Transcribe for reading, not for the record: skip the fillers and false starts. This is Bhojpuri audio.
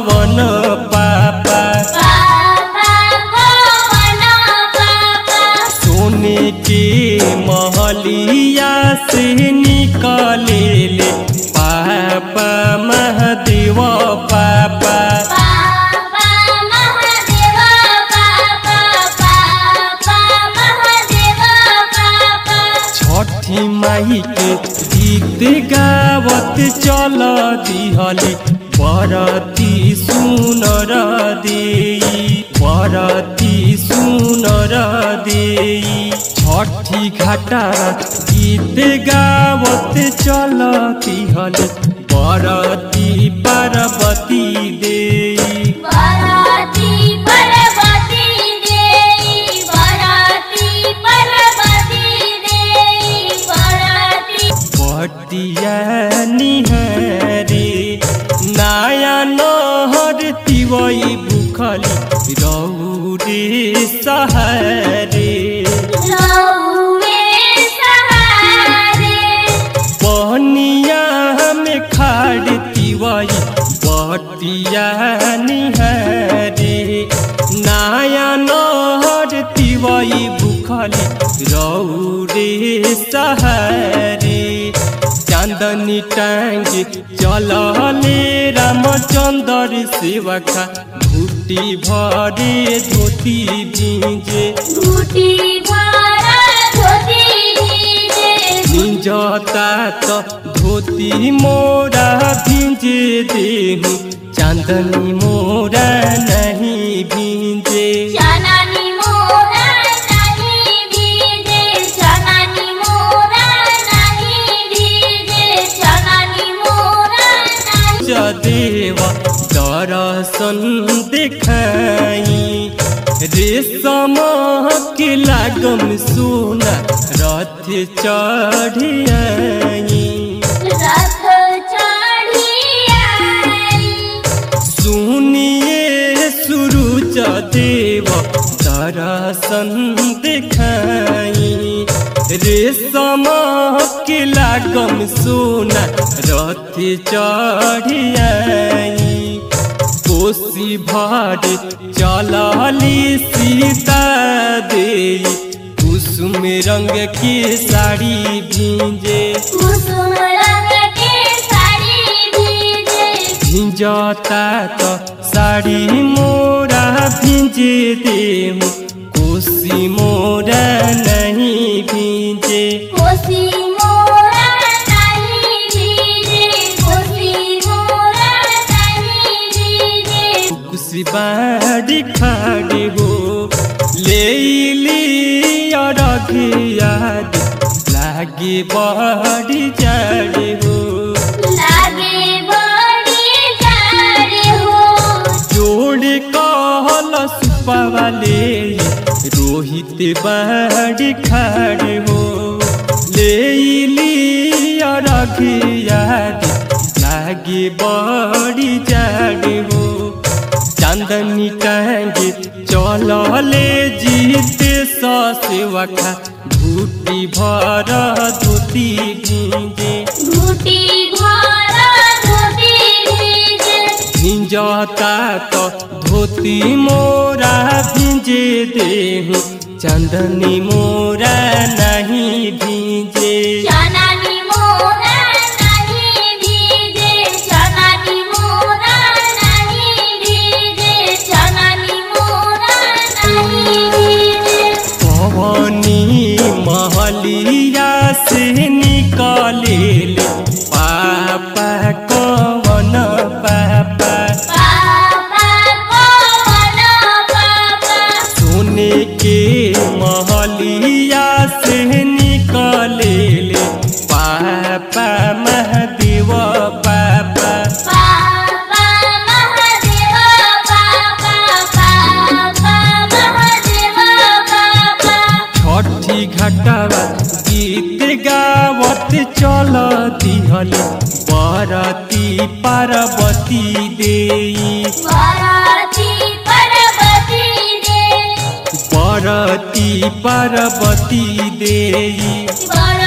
कवन पापा सोने के महलिया से निकले ले पापा महादेव पापा छठी माई के गीत गावत चल दिहली बरती सुनर देई बरती सुनर देई छठी घाटा गीत गावत चल दिहली बरती पार्वती देई बटिया निहारे नाया नहर तिवई बुखली रौरे सहारे पनिया में खाड़ तिवई बटिया निहारे नाया नहर तिवई बुखली रौरे सहारे चांदनी टांग चलले रामचंद्र सेवका घुटी भरे धोती भींजे निजता तो धोती मोरा भींजे देहु चांदनी मोरा नहीं भींजे देवा दर्शन दिखाई रेशम के लागम सोना रथ चढ़ियाई सुनिए सूरज देव दर्शन दिखाई रेशम के लागम सोना रथ चढ़ियाई कोसी भर चलली सीता देई कुसुम रंग की साड़ी भींजे भिंजता तो साड़ी मोरा भींजे देहु कोसी मोरा नहीं भींजे कुसी बाड़ी खाड़ी हो ले याद लागे बड़ी जाड़े हो जोड़ कहल सुपवाले रोहित बाड़ी खाड़े हो ले याद लागे बड़ी जाड़े हो चांदनी टांगे चलले जीते सेवका घुटी भर धोती भींजे भिंजता तो धोती मोरा भींजे देहु चांदनी मोरा नहीं भींजे महलिया से निकले पापा कवन पापा सोने के महलिया से निकले पापा महादेव पापा छठी घाटवा गीत गावत चल दिहली बरती पार्वती देई बरती पार्वती देई